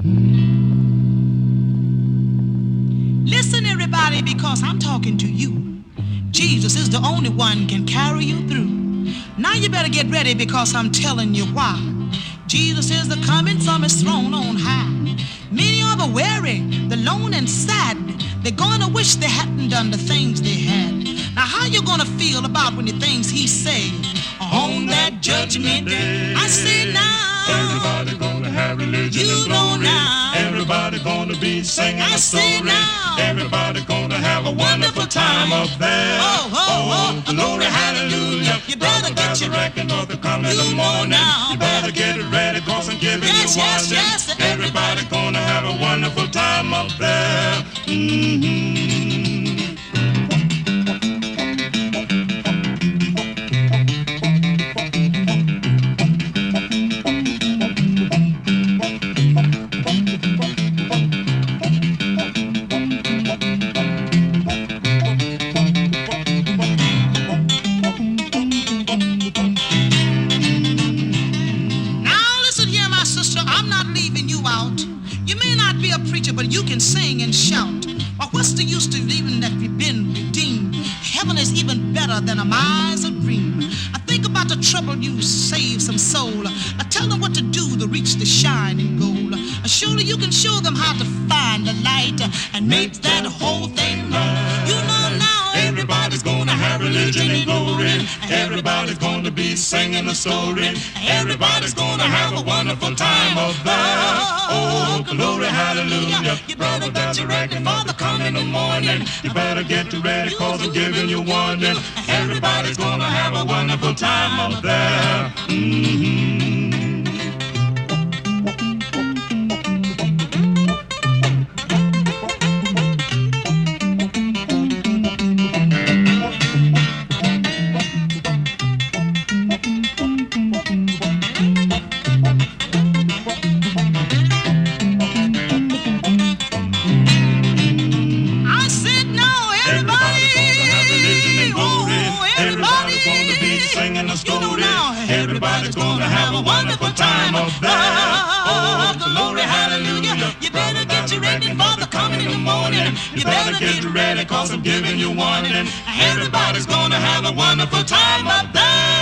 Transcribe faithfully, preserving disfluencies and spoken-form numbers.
Listen, everybody, because I'm talking to you. Jesus is the only one can carry you through. Now you better get ready because I'm telling you why. Jesus is the coming from his throne on high. Many are the weary, the lone and sad. They're gonna wish they hadn't done the things they had. Now how you gonna feel about when the things he say on that judgment day? I say now. Everybody gonna have religion You and know glory. now. Everybody gonna be singing I a say story. now. Everybody gonna have a wonderful time up there. Oh, oh, oh, glory, hallelujah. You better get your record of the coming You of the know morning. now. You better get it ready, cause I'm giving Yes, you yes, warning. yes. Everybody gonna have a wonderful time up there. Mm-hmm. But you can sing and shout. Or what's the use to even that we've been redeemed? Heaven is even better than a miser's dream. I think about the trouble you save some soul. I tell them what to do to reach the shining goal. Surely you can show them how to find the light and make that whole thing right. You know now everybody's gonna have religion and glory. Everybody's gonna be singing a story. Everybody's gonna have a wonderful time up there. Oh, glory, hallelujah. You better get your ready for the coming of the morning. You better get ready, cause I'm giving you warning. Everybody's gonna have a wonderful time up there. Mm-hmm. Everybody's gonna have a wonderful time up there. Oh, glory, hallelujah. You better get you ready for the coming in the morning. You better get ready, cause I'm giving you warning. Everybody's gonna have a wonderful time up there.